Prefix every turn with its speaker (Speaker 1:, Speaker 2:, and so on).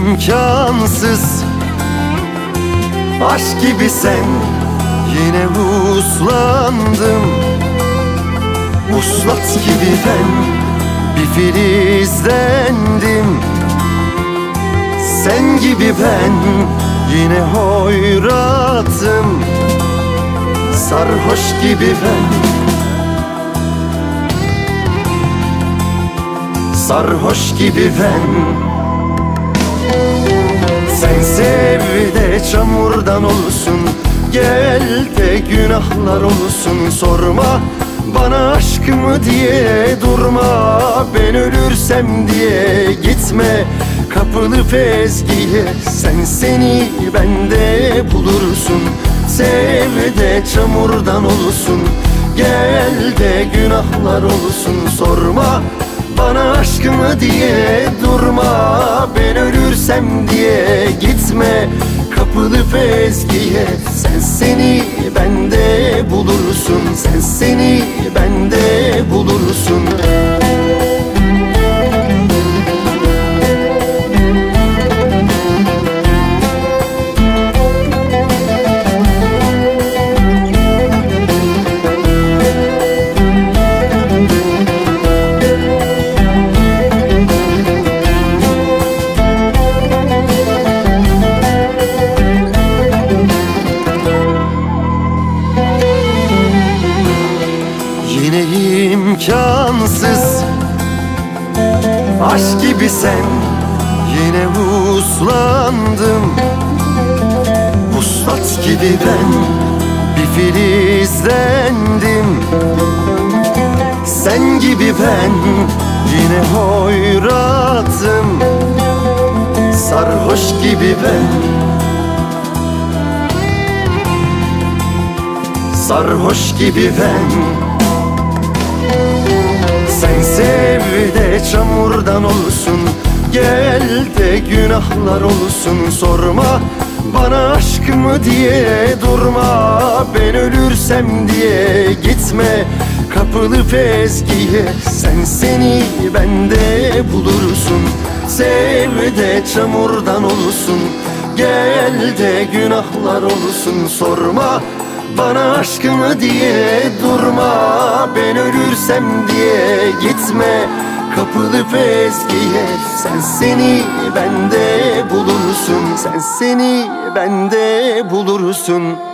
Speaker 1: imkansız. Aşk gibi sen yine uslandım. Uslat gibi ben bir filizlendim. Sen gibi ben yine hoyratım. Sarhoş gibi ben, sarhoş gibi ben. Sen sev de çamurdan olsun, gel de günahlar olsun. Sorma bana aşk mı diye, durma ben ölürsem diye. Gitme kapılıp ezgiye, sen seni bende bulursun. Sev de çamurdan olsun, gel de günahlar olsun. Sorma bana aşk mı diye, durma ben ölürsem diye. Gitme kapılıp ezgiye, sen seni bende bulursun. Sen seni bende bulursun. Yine imkansız. Aşk gibi sen yine uslandım. Vuslat gibi ben bir filizlendim. Sen gibi ben yine hoyratım. Sarhoş gibi ben, sarhoş gibi ben. Sen sev de çamurdan olsun, gel de günahlar olsun. Sorma bana aşk mı diye, durma ben ölürsem diye. Gitme kapılıp ezgiye, sen seni bende bulursun. Sev de çamurdan olsun, gel de günahlar olsun. Sorma bana aşk mı diye, durma ben ölürsem diye. Gitme kapılıp ezgiye, sen seni bende bulursun. Sen seni bende bulursun.